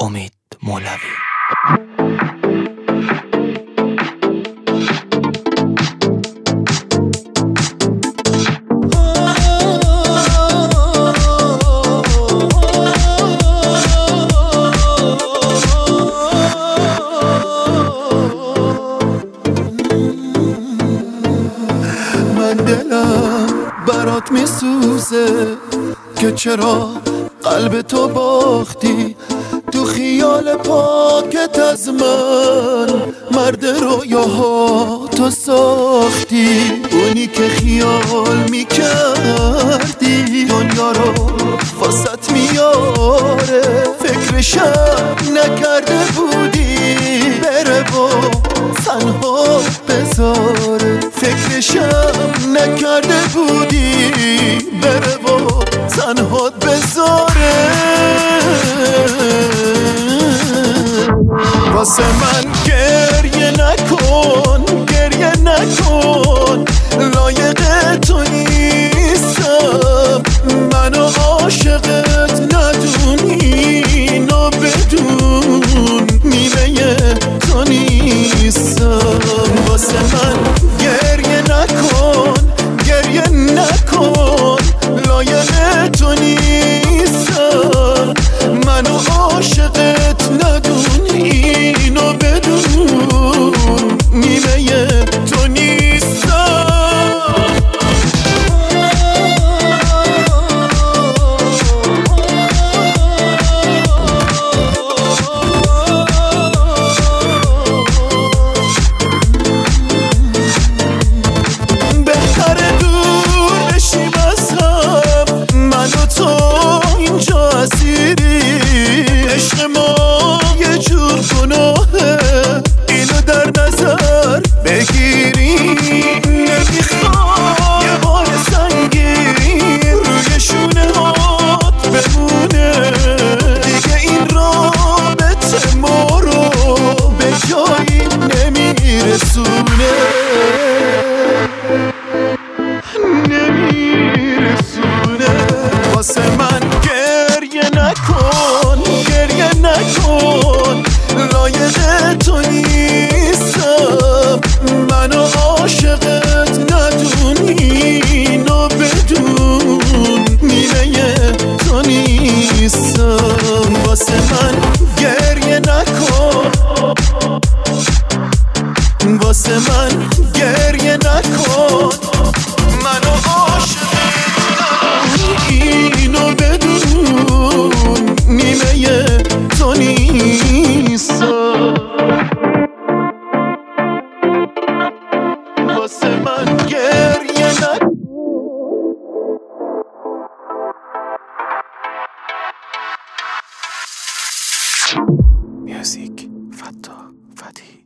امید مولوی. من دلم برات میسوزه که چرا قلب تو باختی، تو خیال پاکت از من مرد رویاها تو ساختی. اونی که خیال میکردی دنیا رو واسط میاره، فکرشم نکرده بودی بره و تنها بذاره، فکرشم نکرده بودی بره و تنها بذاره. واسه من گریه نکن، گریه نکن، لایق تو نیستم، منو عاشقت ندونی، اینو بدون نیمه تو نیستم. واسه من گریه نکن، گریه نکن، لایق تو نیستم، منو عاشقت ندونی، اینو بدون نیمه تو نیستم. بهتره دور بشیم از هم، من و تو اینجا اسیری، عشق ما یه جور گناهه، اینو در نظر بگیری. نمیخوام یه بار سنگین روی شونه هات بمونه، دیگه این رابطه ما رو به جایی نمیرسونه، نمیرسونه. واسه من گریه نکن، گریه نکن، لایق تو نیستم، منو عاشقت ندونی، اینو بدون نیمه تو نیستم. واسه من گریه نکن، واسه من گریه نکن، منو عاشقت ندونی، اینو بدون نیمه تو نیستم. واسه من گریه نکن. میوزیک فتا فتحی.